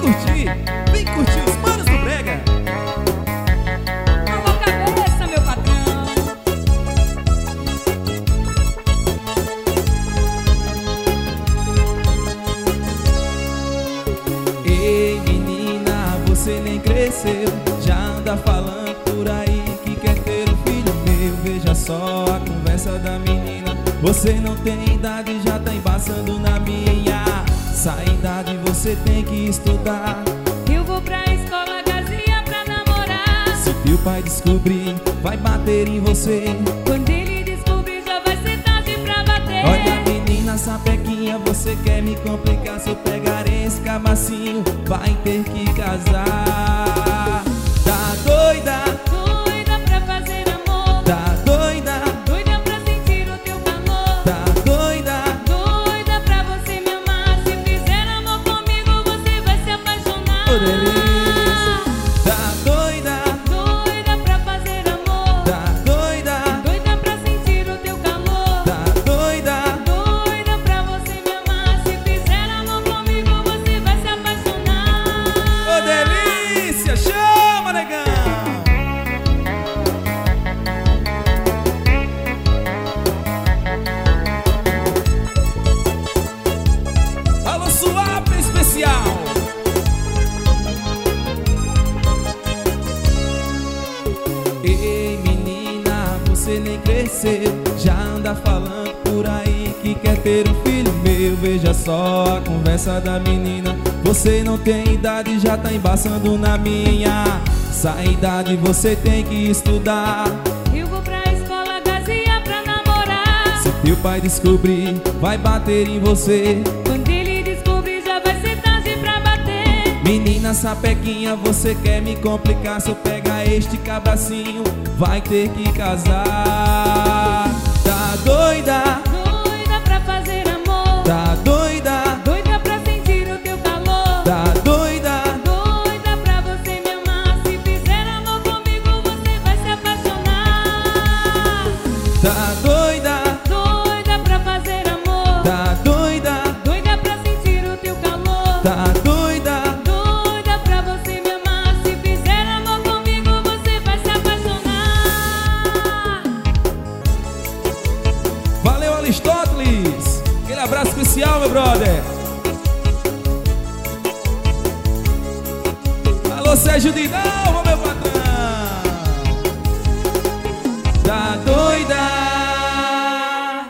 vem curtir os manos do Brega. Alô, cabeça, meu patrão. Ei, menina, você nem cresceu, já anda falando por aí que quer ter um filho meu. Veja só a conversa da menina, você não tem idade, já tá embaçando na minha. Essa idade você tem que estudar. Eu vou pra escola Gazia pra namorar. Se teu pai descobrir, vai bater em você. Quando ele descobrir, já vai ser tarde pra bater. Olha, menina sapequinha, você quer me complicar. Se eu pegar esse cabacinho, vai ter que casar. Tá doida? Doida pra fazer amor. Tá doida? Doida pra sentir o teu calor. Tá doida? Doida pra você me amar. Se fizer amor comigo, você vai se apaixonar. Ô, delícia. Tá doida? Doida pra fazer amor. Tá doida? Doida pra sentir o teu calor. Tá doida? Doida pra você me amar. Se fizer amor comigo, você vai se apaixonar. Ô, delícia, chama, negão. Alô, Suape especial. Ei, menina, você nem cresceu, já anda falando por aí que quer ter um filho meu. Veja só a conversa da menina, você não tem idade, já tá embaçando na minha. Essa idade você tem que estudar. Eu vou pra escola Gazia pra namorar. Se teu pai descobrir, vai bater em você. Quando ele descobrir, já vai ser tarde pra bater. Menina sapequinha, você quer me complicar. Se eu pegar este cabacinho, vai ter que casar. Tá doida? Doida pra fazer amor. Tá doida? Doida pra sentir o teu calor. Tá doida? Doida pra você me amar. Se fizer amor comigo, você vai se apaixonar. Tá doida? Doida pra fazer amor. Tá doida? Doida pra sentir o teu calor. Tá doida? Doida pra você me amar. Se fizer amor comigo, você vai se apaixonar. Valeu, Aristóteles! Aquele abraço especial, meu brother! Alô, Sérgio Dinão!